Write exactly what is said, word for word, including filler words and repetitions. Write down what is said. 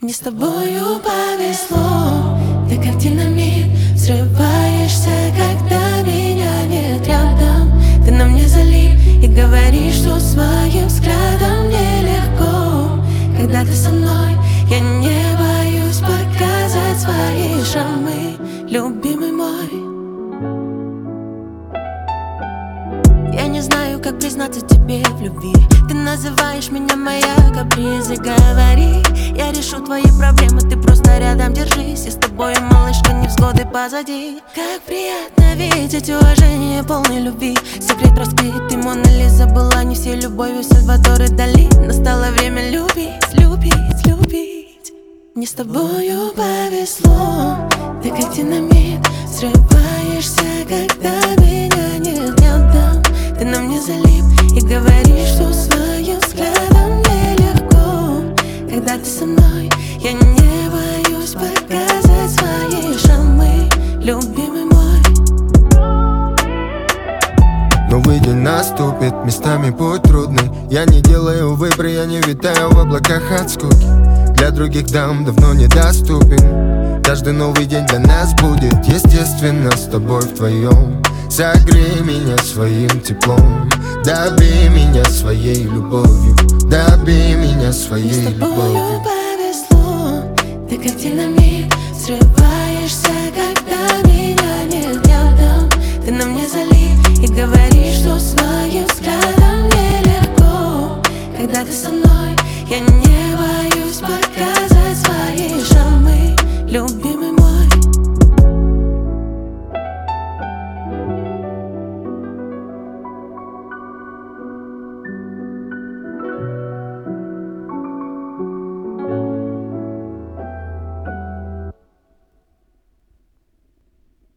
Мне с тобою повезло. Ты как динамит, взрываешься, когда меня нет рядом. Ты на мне залип и говоришь, что своим взглядом нелегко. Когда ты со мной, я не боюсь показать свои шрамы, любимый мой. Я не знаю, как признаться тебе в любви. Ты называешь меня моя каприза. Говори, я решу твои проблемы, ты просто рядом держись. Я с тобой, малышка, невзгоды позади. Как приятно видеть уважение полной любви. Секрет раскрыт, ты Мона Лиза была не всей любовью Сальвадора Дали. Настало время любить, любить, любить. Мне с тобою повезло. Ты как динамит, взрываешься, когда меня нет рядом. Ты на мне залип и говоришь, что своим взглядом нелегко. Когда ты со мной, я не боюсь показать свои шрамы, любимый мой. Новый день наступит, местами путь трудный. Я не делаю выбор, я не витаю в облаках от скуки. Для других дам давно недоступен. Каждый новый день для нас будет, естественно, с тобой вдвоем. Согрей меня своим теплом, добей меня своей любовью, добей меня своей любовью. Мне с тобою повезло. Ты как динамит, взрываешься, когда меня нет рядом. Ты на мне залип и говоришь, что своим взглядом нелегко. Когда ты со мной, я не боюсь